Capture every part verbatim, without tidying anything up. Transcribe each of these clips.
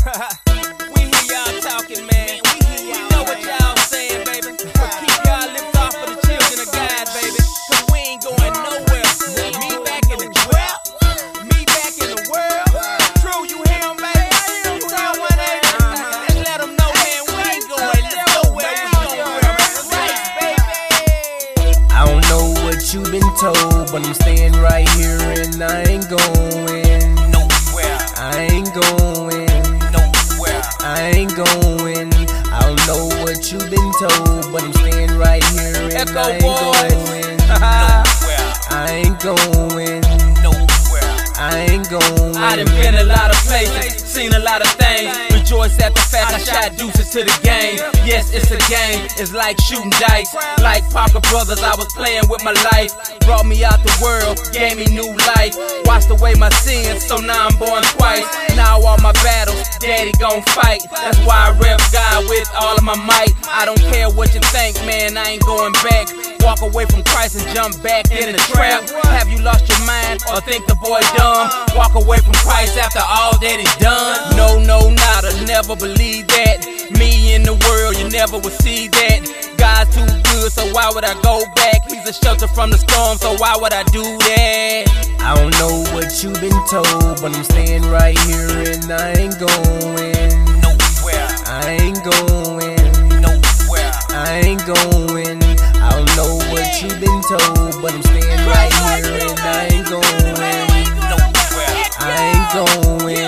We hear y'all talking, man. We know what y'all saying, baby. But keep y'all lips off for the children of God, baby. Cause we ain't going nowhere. Me back in the trap. Me back in the world. True, you hear him, baby? You tell one eighty. Just let them know, man, we ain't going nowhere. We gon' wear right, baby. I don't know what you've been told, but I'm staying right here and I ain't going nowhere. I ain't going nowhere. I ain't going. I don't know what you've been told, but I'm staying right here and Echo I ain't boys. going Nowhere. I ain't going Nowhere. I ain't going. I done been a lot of places, seen a lot of things. Rejoice at the fact I shot deuces to the game. Yes, it's a game, it's like shooting dice. Like Parker Brothers, I was playing with my life. Brought me out the world, gave me new life. Washed away my sins, so now I'm born twice. Now all my battles, daddy gon' fight. That's why I rep God with all of my might. I don't care what you think, man, I ain't going back. Walk away from Christ and jump back in the trap. Have you lost your mind or think the boy dumb? Walk away from Christ after all that is done. No, no, nada, never believe that. Me in the world, you never would see that. God's too good, so why would I go back? He's a shelter from the storm, so why would I do that? I don't know what you've been told, but I'm staying right here and I ain't going Nowhere. I ain't going Nowhere. I ain't going. I don't know what you've been told, but I'm staying right here and I ain't going Nowhere. I ain't going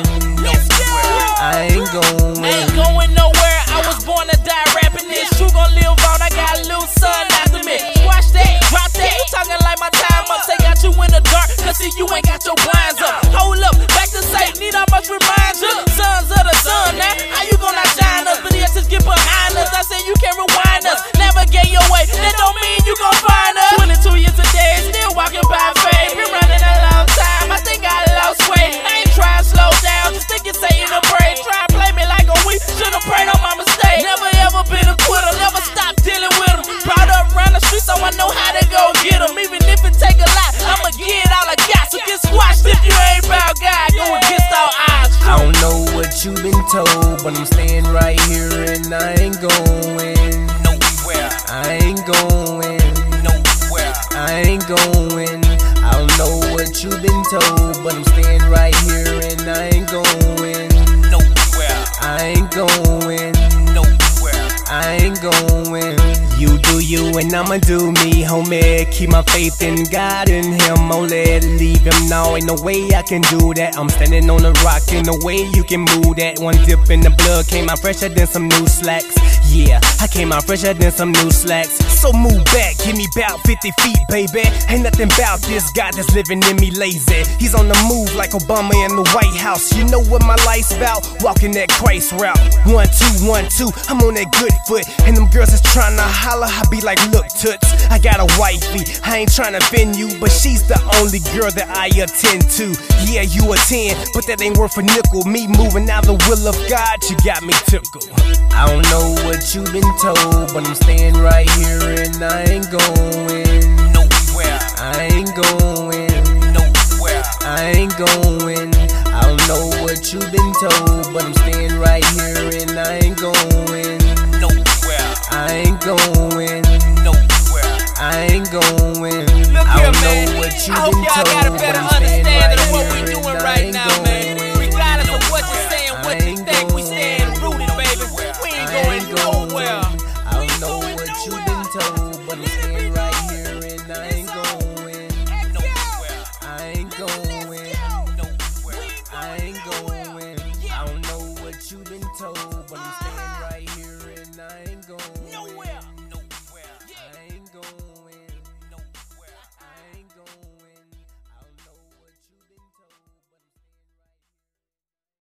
I ain't going Ain't going nowhere. I was born to die rapping this. True gon' live on. I got a little son after me. Watch that, drop that. You talking like my time up. Say got you in the dark, cause see you ain't got your blinds up. Hold up, back to say, need I much remind you? Sons of the sun, now how you gonna shine us? But yes, just get behind us. I said you can't rewind us. Navigate your way, that don't mean you gon' find us. twenty-two years a day, still walking by faith. Been running a long time, I think I lost weight. I ain't trying to slow down, just think it's Satan to pray. Try and play me like a weak, should've prayed on my mistake. Never ever been a quitter, never stop dealing with them. Brought up around the street, so I know how to go get them. Even if it take a lot, I'ma get all I got. So get squashed if you ain't about God, go against all odds. I don't know what you've been told, but I'm staying right here and I ain't going Nowhere. I ain't going Nowhere. I ain't going. I don't know what you've been told, but I'm staying right here and I ain't going Nowhere. I ain't going Nowhere. I ain't going. You do you and I'ma do me, homie. Keep my faith in God and Him. Only leave Him now. Ain't no way I can do that. I'm standing on a rock, ain't no way you can move that. One dip in the blood came out fresher than some new slacks. Yeah, I came out fresher than some new slacks. So move back, give me about fifty feet, baby. Ain't nothing about this guy that's living in me lazy. He's on the move like Obama in the White House. You know what my life's about? Walking that Christ route. One, two, one, two, I'm on that good foot. And them girls is trying to holler, I be like, look, toots, I got a wifey. I ain't trying to offend you, but she's the only girl that I attend to. Yeah, you a ten, but that ain't worth a nickel. Me moving out the will of God, you got me tickled. I don't know what you've been told, but I'm staying right here and I ain't going Nowhere. I ain't going Nowhere. I ain't going. I don't know what you've been told, but I'm staying right here and I ain't going Nowhere. I ain't going Nowhere. I ain't going. Look I here, don't man. know what you've I hope been y'all told, got a but better I'm staying understanding right of what we here doing and I right ain't now, going. man.